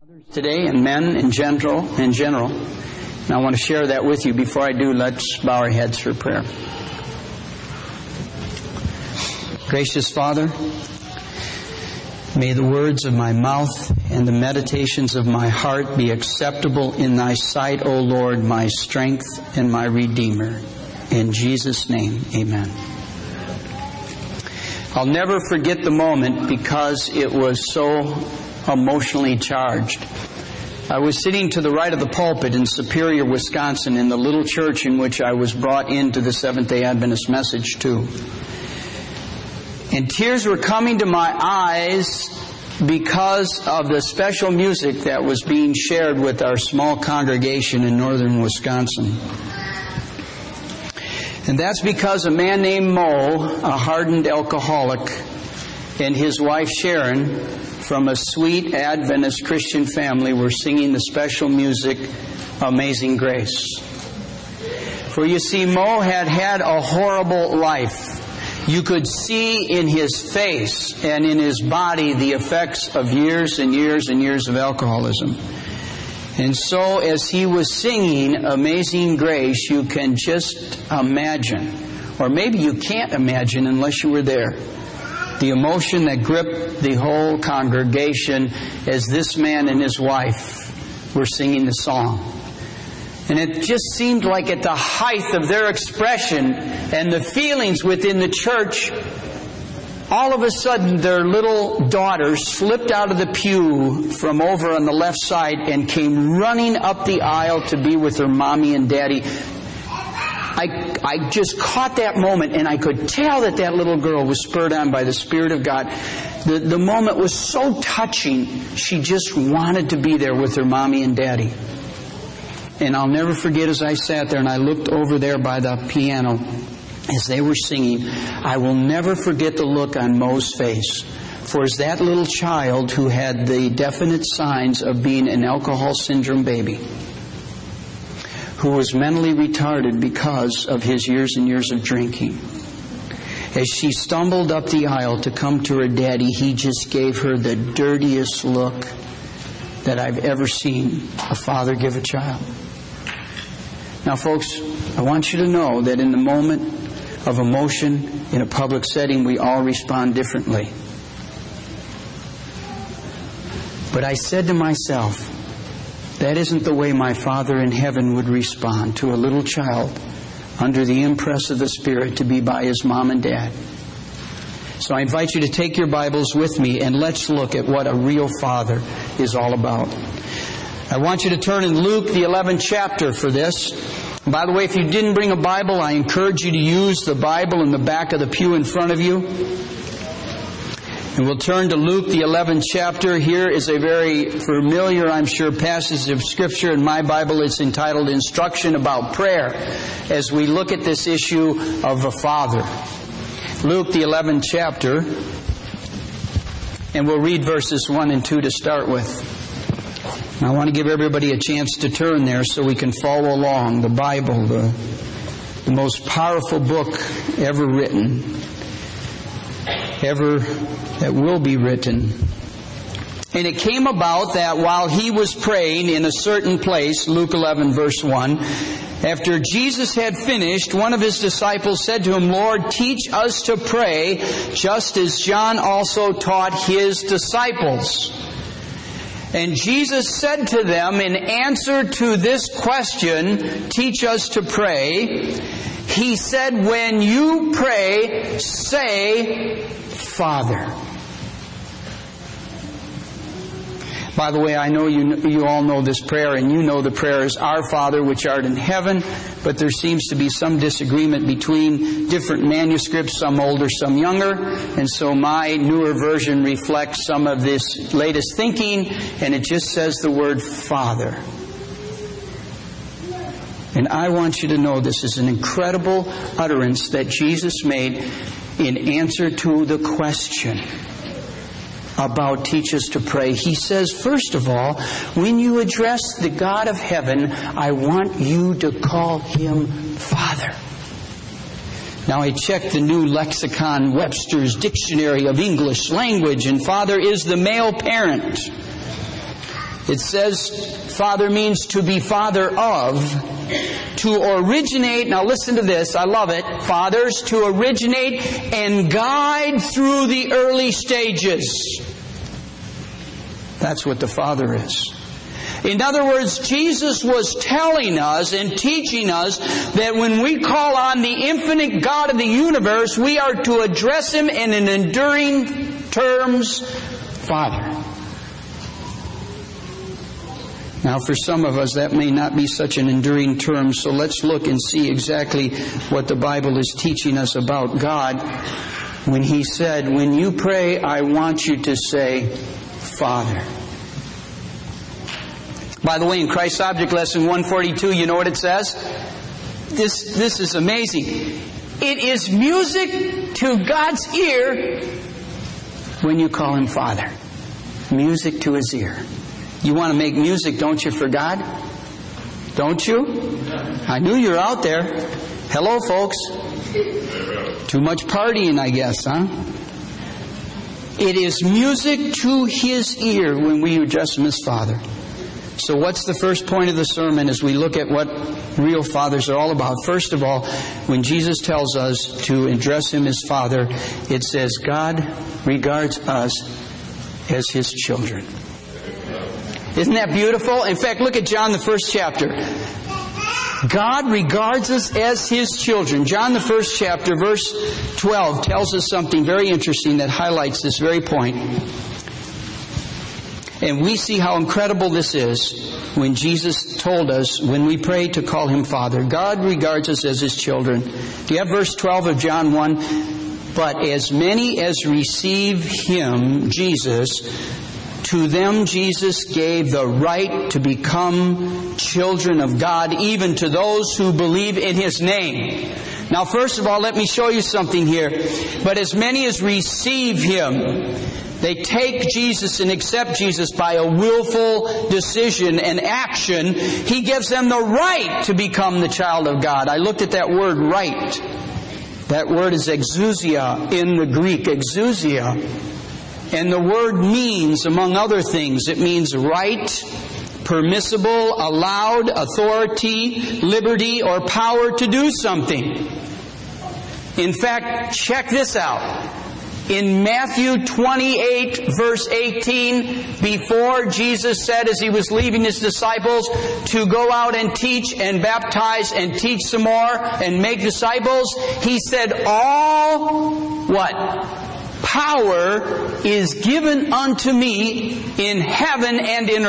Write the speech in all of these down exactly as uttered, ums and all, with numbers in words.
Today, and men in general, in general, and I want to share that with you. Before I do, let's bow our heads for prayer. Gracious Father, may the words of my mouth and the meditations of my heart be acceptable in Thy sight, O Lord, my strength and my Redeemer. In Jesus' name, amen. I'll never forget the moment because it was so emotionally charged. I was sitting to the right of the pulpit in Superior, Wisconsin, in the little church in which I was brought into the Seventh-day Adventist message too. And tears were coming to my eyes because of the special music that was being shared with our small congregation in northern Wisconsin. And that's because a man named Mo, a hardened alcoholic, and his wife Sharon, from a sweet Adventist Christian family, were singing the special music, Amazing Grace. For you see, Mo had had a horrible life. You could see in his face and in his body the effects of years and years and years of alcoholism. And so as he was singing Amazing Grace, you can just imagine, or maybe you can't imagine unless you were there, the emotion that gripped the whole congregation as this man and his wife were singing the song. And it just seemed like at the height of their expression and the feelings within the church, all of a sudden their little daughter slipped out of the pew from over on the left side and came running up the aisle to be with her mommy and daddy. I, I just caught that moment, and I could tell that that little girl was spurred on by the Spirit of God. The, the moment was so touching, she just wanted to be there with her mommy and daddy. And I'll never forget, as I sat there and I looked over there by the piano as they were singing, I will never forget the look on Mo's face. For as that little child who had the definite signs of being an alcohol syndrome baby, who was mentally retarded because of his years and years of drinking, as she stumbled up the aisle to come to her daddy, he just gave her the dirtiest look that I've ever seen a father give a child. Now, folks, I want you to know that in the moment of emotion in a public setting, we all respond differently. But I said to myself, that isn't the way my Father in heaven would respond to a little child under the impress of the Spirit to be by his mom and dad. So I invite you to take your Bibles with me and let's look at what a real father is all about. I want you to turn in Luke, the eleventh chapter for this. By the way, if you didn't bring a Bible, I encourage you to use the Bible in the back of the pew in front of you. And we'll turn to Luke, the eleventh chapter. Here is a very familiar, I'm sure, passage of Scripture. In my Bible, it's entitled Instruction About Prayer, as we look at this issue of a father. Luke, the eleventh chapter, and we'll read verses one and two to start with. And I want to give everybody a chance to turn there so we can follow along. The Bible, the, the most powerful book ever written, ever that will be written. And it came about that while he was praying in a certain place, Luke eleven verse one, after Jesus had finished, one of his disciples said to him, Lord, teach us to pray, just as John also taught his disciples. And Jesus said to them, in answer to this question, teach us to pray, he said, when you pray, say, Father. By the way, I know you you all know this prayer, and you know the prayer is, Our Father which art in heaven, but there seems to be some disagreement between different manuscripts, some older, some younger, and so my newer version reflects some of this latest thinking, and it just says the word Father. And I want you to know this is an incredible utterance that Jesus made in answer to the question about teach us to pray. He says, first of all, when you address the God of heaven, I want you to call Him Father. Now I checked the new lexicon, Webster's Dictionary of English Language, and father is the male parent. It says Father means to be father of, to originate, now listen to this, I love it, fathers, to originate and guide through the early stages. That's what the Father is. In other words, Jesus was telling us and teaching us that when we call on the infinite God of the universe, we are to address Him in an enduring terms, Father. Now, for some of us, that may not be such an enduring term, so let's look and see exactly what the Bible is teaching us about God when He said, when you pray, I want you to say, Father. By the way, in Christ's Object Lesson one forty-two, you know what it says? This, this is amazing. It is music to God's ear when you call Him Father. Music to His ear. You want to make music, don't you, for God? Don't you? I knew you were out there. Hello, folks. Too much partying, I guess, huh? It is music to His ear when we address Him as Father. So what's the first point of the sermon as we look at what real fathers are all about? First of all, when Jesus tells us to address Him as Father, it says God regards us as His children. Isn't that beautiful? In fact, look at John, the first chapter. God regards us as His children. John, the first chapter, verse twelve, tells us something very interesting that highlights this very point. And we see how incredible this is when Jesus told us, when we pray, to call Him Father. God regards us as His children. Do you have verse twelve of John one? But as many as receive Him, Jesus, to them Jesus gave the right to become children of God, even to those who believe in His name. Now, first of all, let me show you something here. But as many as receive Him, they take Jesus and accept Jesus by a willful decision and action. He gives them the right to become the child of God. I looked at that word, right. That word is exousia in the Greek, exousia. And the word means, among other things, it means right, permissible, allowed, authority, liberty, or power to do something. In fact, check this out. In Matthew twenty-eight, verse eighteen, before Jesus said, as He was leaving His disciples, to go out and teach and baptize and teach some more and make disciples, He said, all, what? Power is given unto me in heaven and in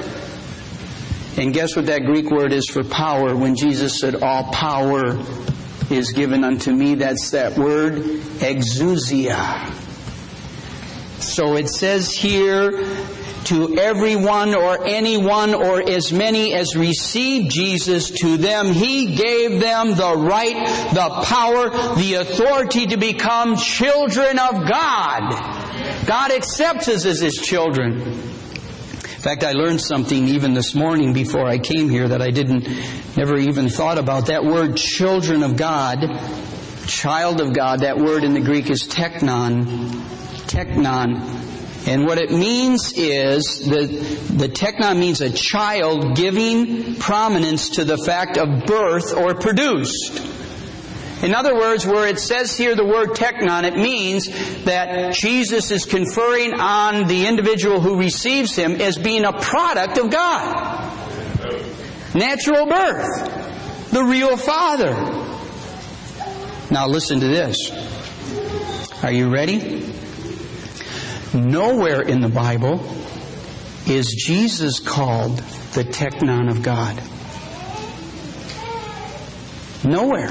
earth. And guess what that Greek word is for power? When Jesus said, all power is given unto me, that's that word, exousia. So it says here, to everyone or anyone or as many as received Jesus, to them He gave them the right, the power, the authority to become children of God. God accepts us as His children. In fact, I learned something even this morning before I came here that I didn't, never even thought about. That word, children of God, child of God, that word in the Greek is teknon. Teknon. And what it means is, the, the teknon means a child giving prominence to the fact of birth or produced. In other words, where it says here the word teknon, it means that Jesus is conferring on the individual who receives Him as being a product of God. Natural birth. The real Father. Now listen to this. Are you ready? Nowhere in the Bible is Jesus called the teknon of God. Nowhere.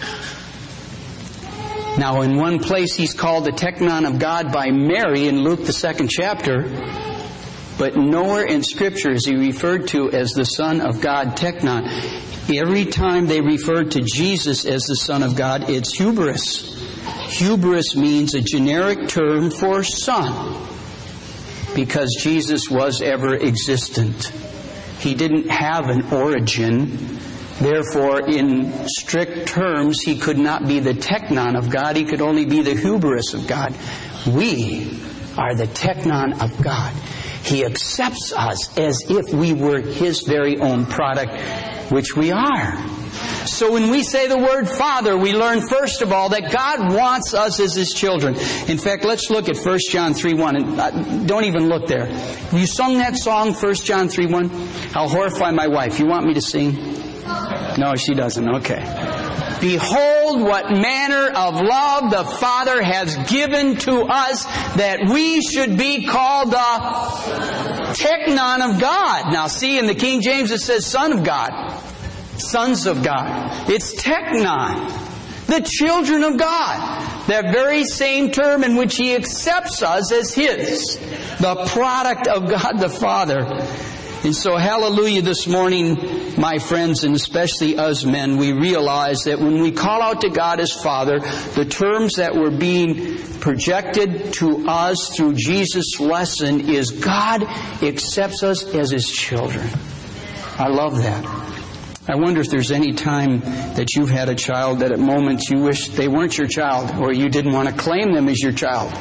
Now, in one place He's called the teknon of God by Mary in Luke, the second chapter, but nowhere in Scripture is He referred to as the Son of God, teknon. Every time they refer to Jesus as the Son of God, it's hubris. Hubris means a generic term for son, because Jesus was ever existent. He didn't have an origin. Therefore, in strict terms, He could not be the teknon of God. He could only be the hubris of God. We are the teknon of God. He accepts us as if we were His very own product, which we are. So when we say the word Father, we learn first of all that God wants us as His children. In fact, let's look at First John three one. And don't even look there. Have you sung that song, First John three one? I'll horrify my wife. You want me to sing? No, she doesn't. Okay. Behold what manner of love the Father has given to us, that we should be called the teknon of God. Now see, in the King James it says Son of God. Sons of God. It's teknon. The children of God. That very same term in which He accepts us as His. The product of God the Father. And so, hallelujah, this morning, my friends, and especially us men, we realize that when we call out to God as Father, the terms that were being projected to us through Jesus' lesson is God accepts us as His children. I love that. I wonder if there's any time that you've had a child that at moments you wish they weren't your child, or you didn't want to claim them as your child.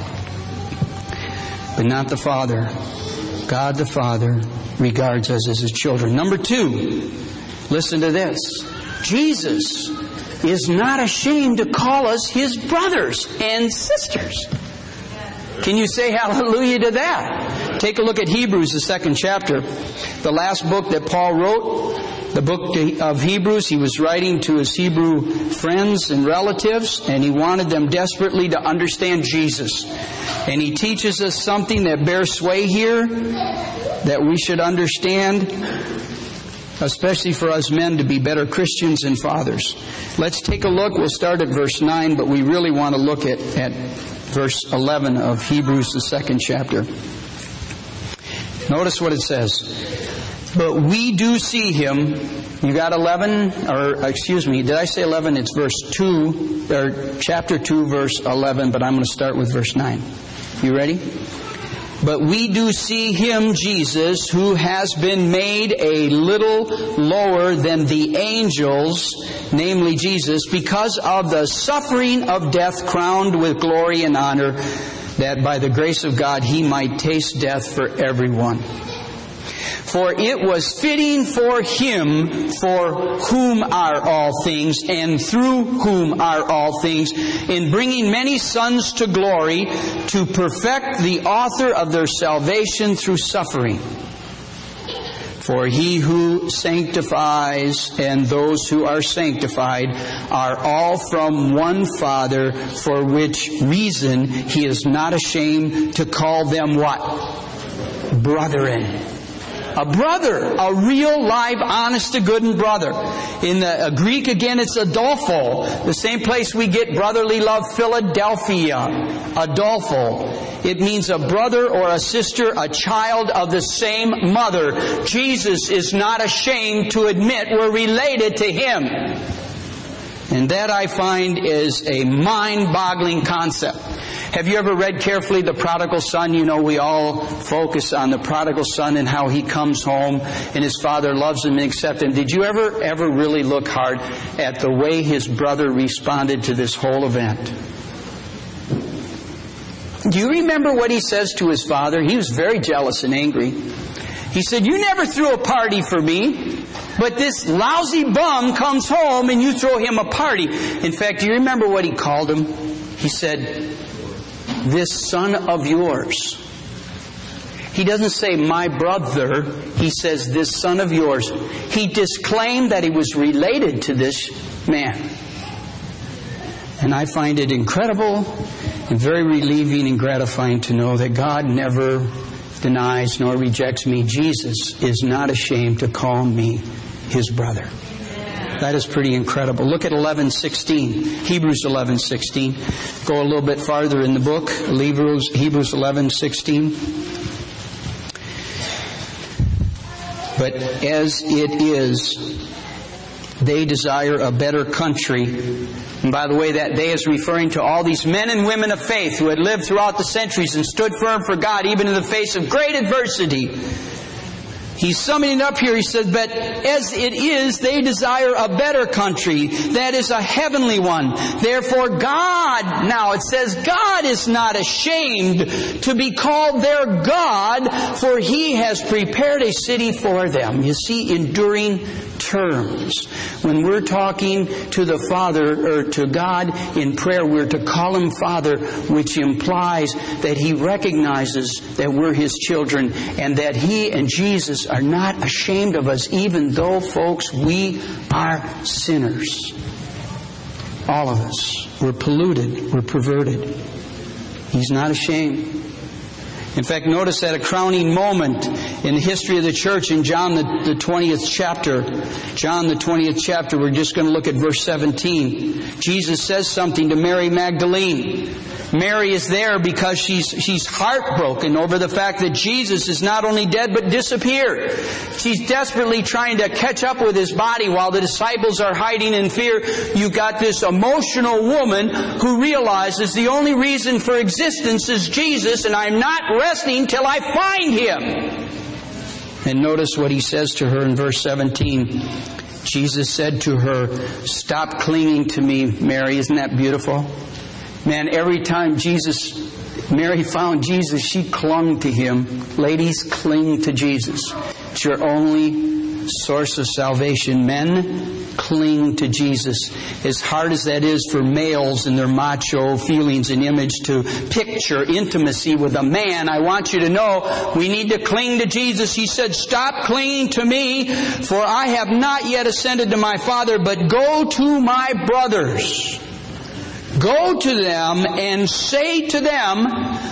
But not the Father. God the Father regards us as His children. Number two, listen to this. Jesus is not ashamed to call us His brothers and sisters. Can you say hallelujah to that? Take a look at Hebrews, the second chapter. The last book that Paul wrote, the book of Hebrews. He was writing to his Hebrew friends and relatives, and he wanted them desperately to understand Jesus. And he teaches us something that bears sway here, that we should understand, especially for us men to be better Christians and fathers. Let's take a look. We'll start at verse nine, but we really want to look at, at verse eleven of Hebrews, the second chapter. Notice what it says. But we do see Him. You got eleven, or excuse me, did I say eleven? It's verse two, or chapter two, verse eleven, but I'm going to start with verse nine. You ready? But we do see Him, Jesus, who has been made a little lower than the angels, namely Jesus, because of the suffering of death, crowned with glory and honor, that by the grace of God He might taste death for everyone. For it was fitting for Him, for whom are all things, and through whom are all things, in bringing many sons to glory, to perfect the author of their salvation through suffering. For He who sanctifies and those who are sanctified are all from one Father, for which reason He is not ashamed to call them what? Brethren. A brother, a real, live, honest to goodness brother. In the uh, Greek, again, it's Adolpho. The same place we get brotherly love, Philadelphia. Adolpho. It means a brother or a sister, a child of the same mother. Jesus is not ashamed to admit we're related to Him. And that, I find, is a mind-boggling concept. Have you ever read carefully The Prodigal Son? You know, we all focus on the prodigal son and how he comes home and his father loves him and accepts him. Did you ever, ever really look hard at the way his brother responded to this whole event? Do you remember what he says to his father? He was very jealous and angry. He said, "You never threw a party for me, but this lousy bum comes home and you throw him a party." In fact, do you remember what he called him? He said, "This son of yours." He doesn't say, "my brother." He says, "this son of yours." He disclaimed that he was related to this man. And I find it incredible and very relieving and gratifying to know that God never denies nor rejects me. Jesus is not ashamed to call me His brother. That is pretty incredible. Look at eleven sixteen. Hebrews eleven sixteen. Go a little bit farther in the book. Hebrews, Hebrews eleven sixteen. But as it is, they desire a better country. And by the way, that they is referring to all these men and women of faith who had lived throughout the centuries and stood firm for God even in the face of great adversity. He's summing it up here. He said, but as it is, they desire a better country, that is a heavenly one. Therefore God, now it says, God is not ashamed to be called their God, for He has prepared a city for them. You see, enduring terms. When we're talking to the Father, or to God in prayer, we're to call Him Father, which implies that He recognizes that we're His children, and that He and Jesus are not ashamed of us, even though, folks, we are sinners. All of us. We're polluted. We're perverted. He's not ashamed. In fact, notice that a crowning moment in the history of the church in John the, the twentieth chapter. John the twentieth chapter, we're just going to look at verse seventeen. Jesus says something to Mary Magdalene. Mary is there because she's she's heartbroken over the fact that Jesus is not only dead but disappeared. She's desperately trying to catch up with His body while the disciples are hiding in fear. You've got this emotional woman who realizes the only reason for existence is Jesus, and I'm not resting till I find Him. And notice what He says to her in verse seventeen. Jesus said to her, "Stop clinging to me, Mary." Isn't that beautiful? Man, every time Jesus, Mary found Jesus, she clung to Him. Ladies, cling to Jesus. It's your only source of salvation. Men, cling to Jesus. As hard as that is for males in their macho feelings and image to picture intimacy with a man, I want you to know we need to cling to Jesus. He said, "Stop clinging to me, for I have not yet ascended to my Father, but go to my brothers. Go to them and say to them,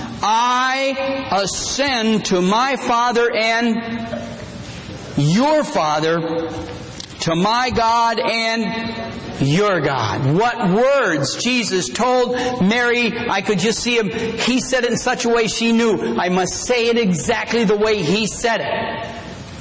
I ascend to my Father and your Father, to my God and your God." What words Jesus told Mary. I could just see Him. He said it in such a way she knew, I must say it exactly the way He said it.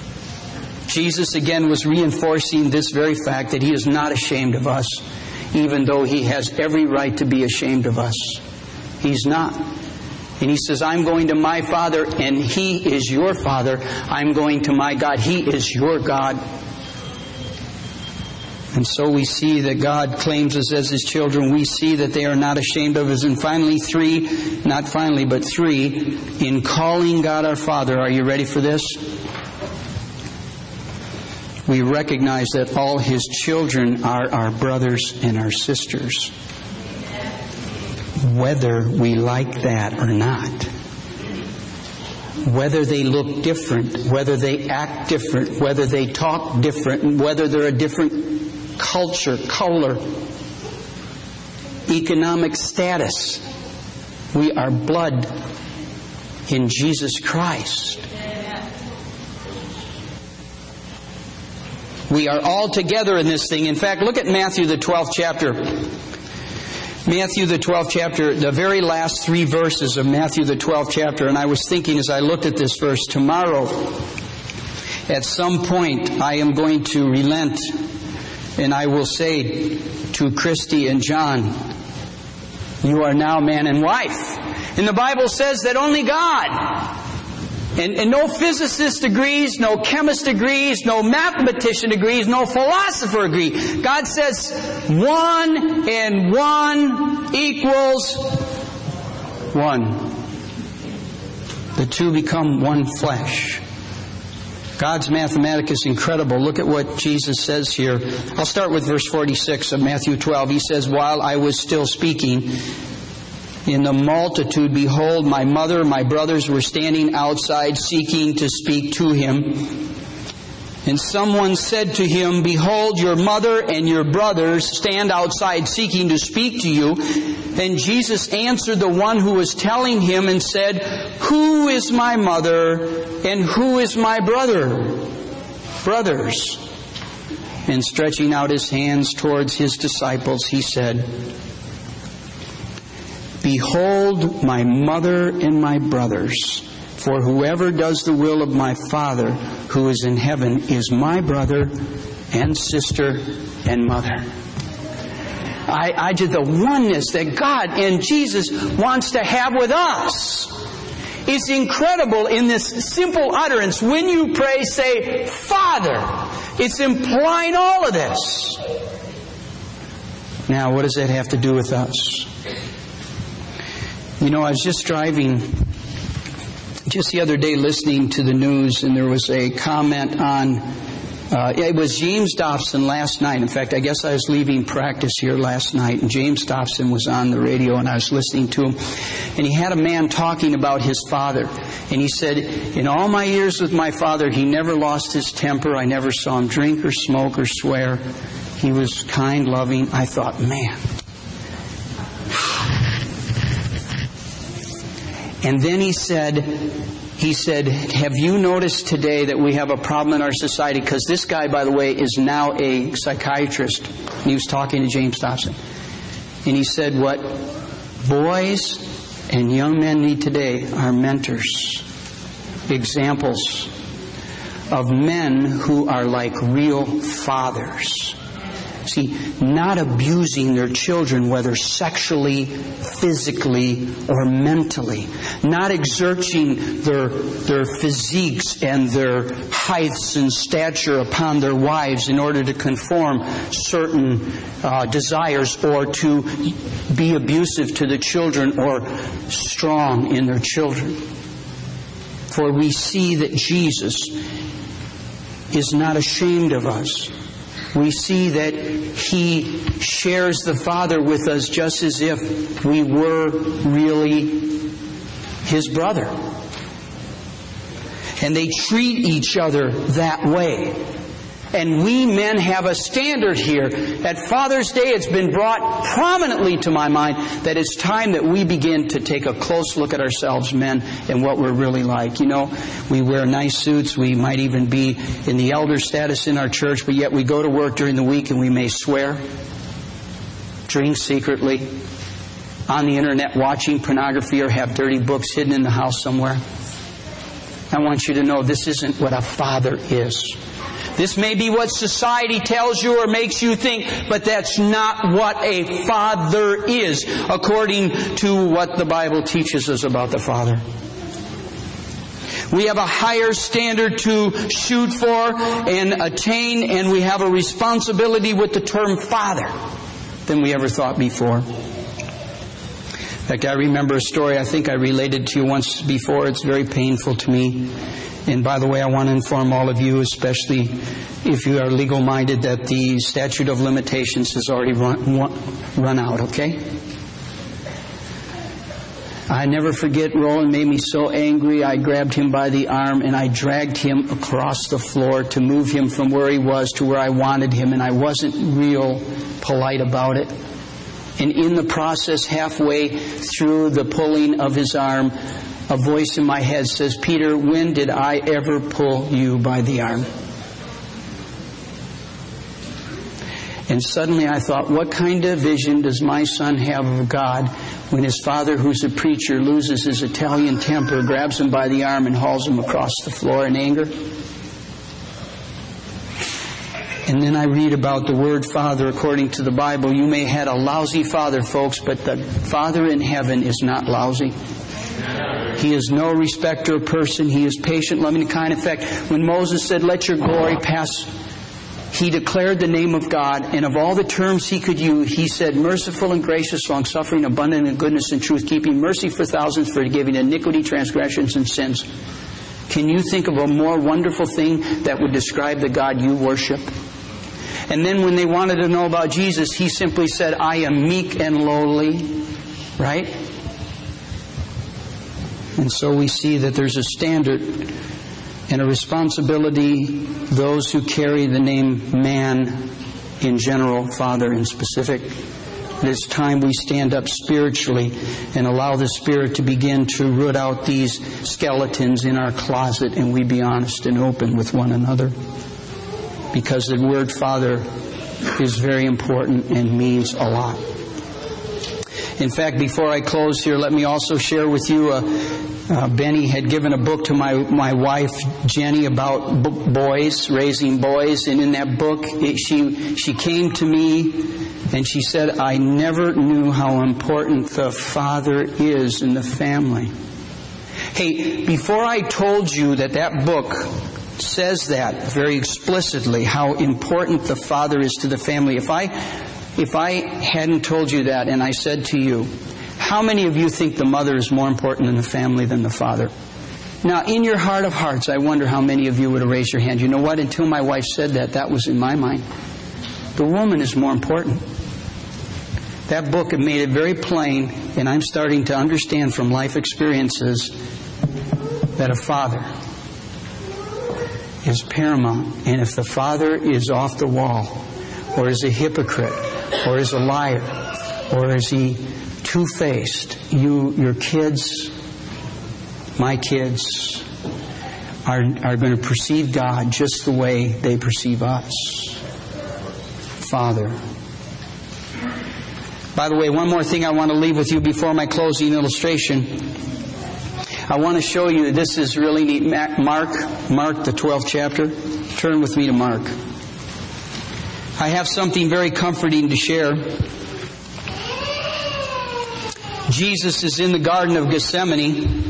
Jesus again was reinforcing this very fact that He is not ashamed of us, even though He has every right to be ashamed of us. He's not. And He says, I'm going to my Father, and He is your Father. I'm going to my God. He is your God. And so we see that God claims us as His children. We see that they are not ashamed of us. And finally, three, not finally, but three, in calling God our Father. Are you ready for this? We recognize that all His children are our brothers and our sisters, whether we like that or not. Whether they look different, whether they act different, whether they talk different, and whether they're a different culture, color, economic status. We are blood in Jesus Christ. We are all together in this thing. In fact, look at Matthew the twelfth chapter. Matthew the twelfth chapter, the very last three verses of Matthew the twelfth chapter. And I was thinking as I looked at this verse, tomorrow, at some point, I am going to relent, and I will say to Christy and John, you are now man and wife. And the Bible says that only God, And, and no physicist agrees, no chemist agrees, no mathematician agrees, no philosopher agrees. God says one and one equals one. The two become one flesh. God's mathematics is incredible. Look at what Jesus says here. I'll start with verse forty-six of Matthew twelve. He says, while I was still speaking, in the multitude, behold, my mother and my brothers were standing outside seeking to speak to Him. And someone said to Him, behold, your mother and your brothers stand outside seeking to speak to you. And Jesus answered the one who was telling Him and said, who is my mother and who is my brother? Brothers. And stretching out His hands towards His disciples, He said, behold my mother and my brothers, for whoever does the will of my Father who is in heaven is my brother and sister and mother. I, I did the oneness that God and Jesus wants to have with us. It's incredible in this simple utterance. When you pray, say, Father. It's implying all of this. Now, what does that have to do with us? You know, I was just driving just the other day listening to the news, and there was a comment on, uh, it was James Dobson last night. In fact, I guess I was leaving practice here last night, and James Dobson was on the radio, and I was listening to him. And he had a man talking about his father. And he said, in all my years with my father, he never lost his temper. I never saw him drink or smoke or swear. He was kind, loving. I thought, man. And then he said, he said, have you noticed today that we have a problem in our society? Because this guy, by the way, is now a psychiatrist. And he was talking to James Dobson. And he said, what boys and young men need today are mentors, examples of men who are like real fathers. See, not abusing their children, whether sexually, physically, or mentally. Not exerting their, their physiques and their heights and stature upon their wives in order to conform certain uh, desires, or to be abusive to the children or strong in their children. For we see that Jesus is not ashamed of us. We see that He shares the Father with us just as if we were really His brother. And they treat each other that way. And we men have a standard here. At Father's Day, it's been brought prominently to my mind that it's time that we begin to take a close look at ourselves, men, and what we're really like. You know, we wear nice suits. We might even be in the elder status in our church, but yet we go to work during the week and we may swear, drink secretly, on the internet watching pornography, or have dirty books hidden in the house somewhere. I want you to know this isn't what a father is. This may be what society tells you or makes you think, but that's not what a father is, according to what the Bible teaches us about the Father. We have a higher standard to shoot for and attain, and we have a responsibility with the term Father than we ever thought before. In fact, I remember a story I think I related to you once before. It's very painful to me. And by the way, I want to inform all of you, especially if you are legal-minded, that the statute of limitations has already run, run out, okay? I never forget, Roland made me so angry, I grabbed him by the arm and I dragged him across the floor to move him from where he was to where I wanted him, and I wasn't real polite about it. And in the process, halfway through the pulling of his arm, a voice in my head says, Peter, when did I ever pull you by the arm? And suddenly I thought, what kind of vision does my son have of God when his father, who's a preacher, loses his Italian temper, grabs him by the arm and hauls him across the floor in anger? And then I read about the word Father according to the Bible. You may have had a lousy father, folks, but the Father in heaven is not lousy. He is no respecter of person. He is patient, loving, and kind. In fact, when Moses said, let your glory pass, he declared the name of God, and of all the terms he could use, he said, merciful and gracious, long-suffering, abundant in goodness and truth, keeping mercy for thousands, forgiving iniquity, transgressions, and sins. Can you think of a more wonderful thing that would describe the God you worship? And then when they wanted to know about Jesus, he simply said, I am meek and lowly. Right? And so we see that there's a standard and a responsibility, those who carry the name man in general, Father in specific. It's time we stand up spiritually and allow the Spirit to begin to root out these skeletons in our closet, and we be honest and open with one another. Because the word Father is very important and means a lot. In fact, before I close here, let me also share with you, uh, uh, Benny had given a book to my, my wife, Jenny, about b- boys, raising boys. And in that book, it, she, she came to me and she said, I never knew how important the father is in the family. Hey, before I told you that that book says that very explicitly, how important the father is to the family, if I, if I hadn't told you that and I said to you, how many of you think the mother is more important in the family than the father? Now, in your heart of hearts, I wonder how many of you would have raised your hand. You know what? Until my wife said that, that was in my mind. The woman is more important. That book had made it very plain, and I'm starting to understand from life experiences that a father is paramount. And if the father is off the wall, or is a hypocrite, or is a liar, or is he two-faced, you, your kids, my kids, are, are going to perceive God just the way they perceive us. Father. By the way, one more thing I want to leave with you before my closing illustration. I want to show you, this is really neat. Mark, Mark, the twelfth chapter. Turn with me to Mark. I have something very comforting to share. Jesus is in the Garden of Gethsemane.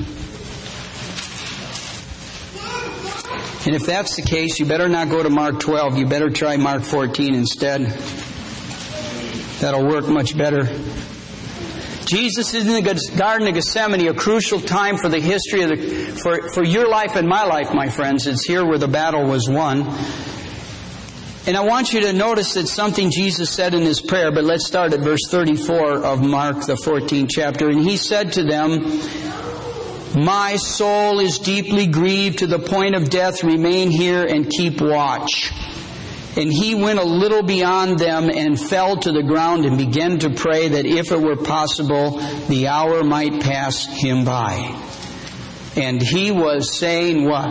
And if that's the case, you better not go to Mark twelve. You better try Mark fourteen instead. That'll work much better. Jesus is in the Garden of Gethsemane, a crucial time for the history of the, for, for your life and my life, my friends. It's here where the battle was won. And I want you to notice that something Jesus said in His prayer, but let's start at verse thirty-four of Mark, the fourteenth chapter. And He said to them, "My soul is deeply grieved to the point of death. Remain here and keep watch." And He went a little beyond them and fell to the ground and began to pray that if it were possible, the hour might pass Him by. And He was saying what?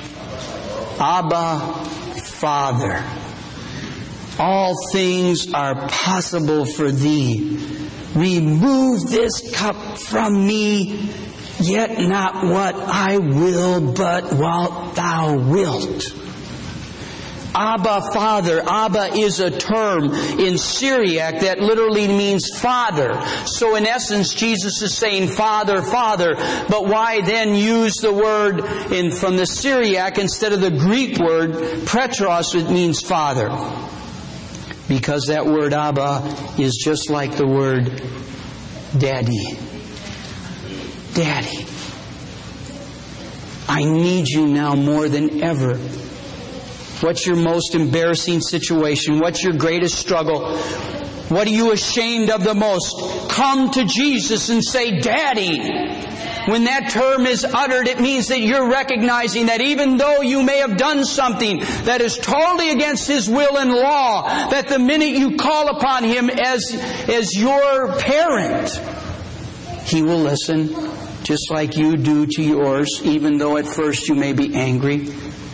Abba, Father, all things are possible for Thee. Remove this cup from me, yet not what I will, but what Thou wilt. Abba, Father. Abba is a term in Syriac that literally means Father. So in essence, Jesus is saying Father, Father. But why then use the word in from the Syriac instead of the Greek word Petros, it means Father? Because that word Abba is just like the word Daddy. Daddy. I need you now more than ever. What's your most embarrassing situation? What's your greatest struggle? What are you ashamed of the most? Come to Jesus and say, Daddy. When that term is uttered, it means that you're recognizing that even though you may have done something that is totally against His will and law, that the minute you call upon Him as, as your parent, He will listen just like you do to yours, even though at first you may be angry.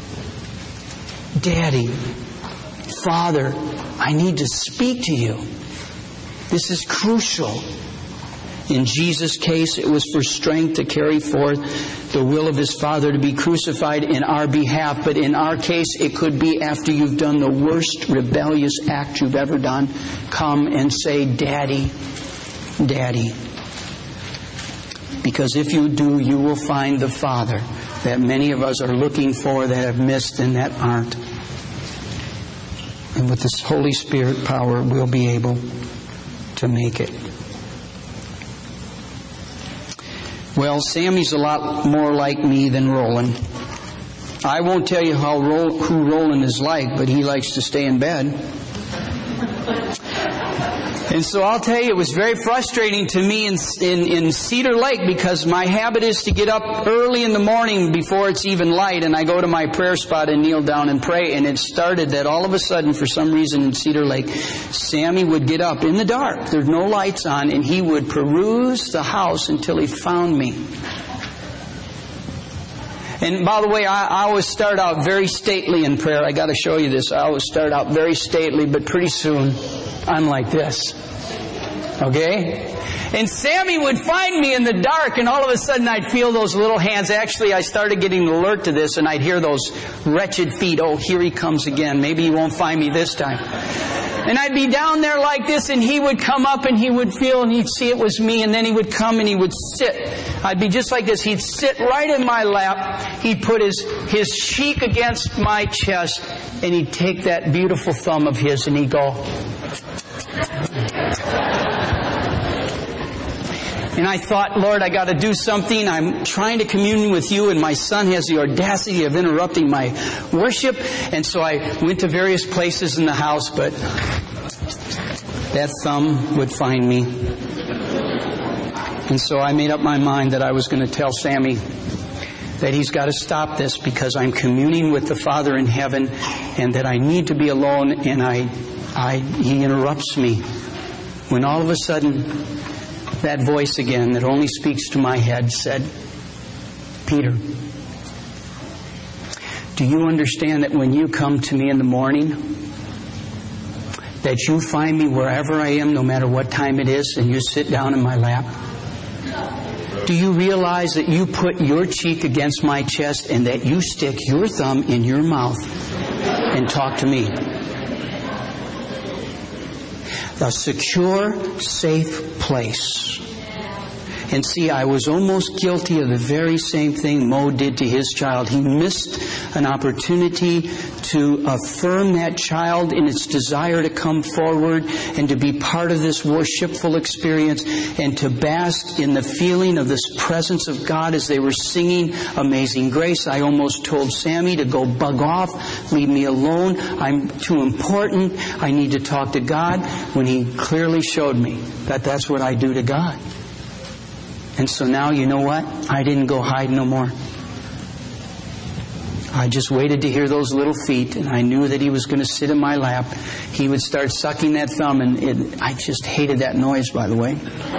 Daddy, Father, I need to speak to you. This is crucial. In Jesus' case, it was for strength to carry forth the will of His Father to be crucified in our behalf. But in our case, it could be after you've done the worst rebellious act you've ever done. Come and say, Daddy, Daddy. Because if you do, you will find the Father that many of us are looking for, that have missed and that aren't. And with this Holy Spirit power, we'll be able to make it. Well, Sammy's a lot more like me than Roland. I won't tell you how Ro- who Roland is like, but he likes to stay in bed. And so I'll tell you, it was very frustrating to me in, in, in Cedar Lake, because my habit is to get up early in the morning before it's even light, and I go to my prayer spot and kneel down and pray. And it started that all of a sudden, for some reason in Cedar Lake, Sammy would get up in the dark. There's no lights on, and he would peruse the house until he found me. And by the way, I, I always start out very stately in prayer. I got to show you this. I always start out very stately, but pretty soon I'm like this. Okay? And Sammy would find me in the dark, and all of a sudden I'd feel those little hands. Actually, I started getting alert to this, and I'd hear those wretched feet. Oh, here he comes again. Maybe he won't find me this time. And I'd be down there like this, and he would come up and he would feel, and he'd see it was me, and then he would come and he would sit. I'd be just like this. He'd sit right in my lap. He'd put his, his cheek against my chest, and he'd take that beautiful thumb of his and he'd go. And I thought, Lord, I got to do something. I'm trying to commune with you, and my son has the audacity of interrupting my worship. And so I went to various places in the house, but that thumb would find me. And so I made up my mind that I was going to tell Sammy that he's got to stop this, because I'm communing with the Father in heaven, and that I need to be alone, and I, I, he interrupts me. When all of a sudden, that voice again that only speaks to my head said, Peter, do you understand that when you come to me in the morning, that you find me wherever I am, no matter what time it is, and you sit down in my lap? Do you realize that you put your cheek against my chest and that you stick your thumb in your mouth and talk to me? A secure, safe place. And see, I was almost guilty of the very same thing Mo did to his child. He missed an opportunity to affirm that child in its desire to come forward and to be part of this worshipful experience and to bask in the feeling of this presence of God as they were singing Amazing Grace. I almost told Sammy to go bug off, leave me alone. I'm too important. I need to talk to God, when he clearly showed me that that's what I do to God. And so now, you know what? I didn't go hide no more. I just waited to hear those little feet, and I knew that he was going to sit in my lap. He would start sucking that thumb, and it, I just hated that noise, by the way.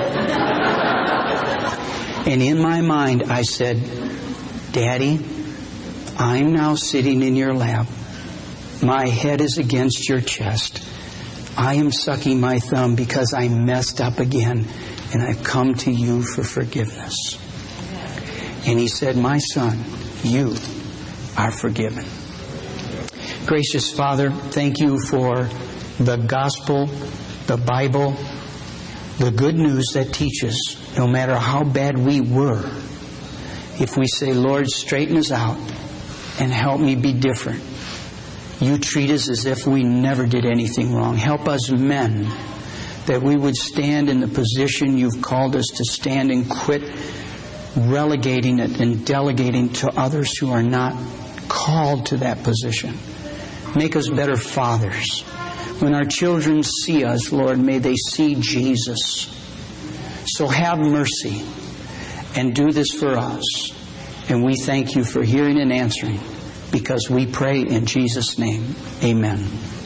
And in my mind, I said, Daddy, I'm now sitting in your lap. My head is against your chest. I am sucking my thumb because I messed up again. And I've come to you for forgiveness. And he said, my son, you are forgiven. Gracious Father, thank you for the gospel, the Bible, the good news that teaches, no matter how bad we were, if we say, Lord, straighten us out and help me be different. You treat us as if we never did anything wrong. Help us men, that we would stand in the position you've called us to stand, and quit relegating it and delegating to others who are not called to that position. Make us better fathers. When our children see us, Lord, may they see Jesus. So have mercy and do this for us. And we thank you for hearing and answering, because we pray in Jesus' name. Amen.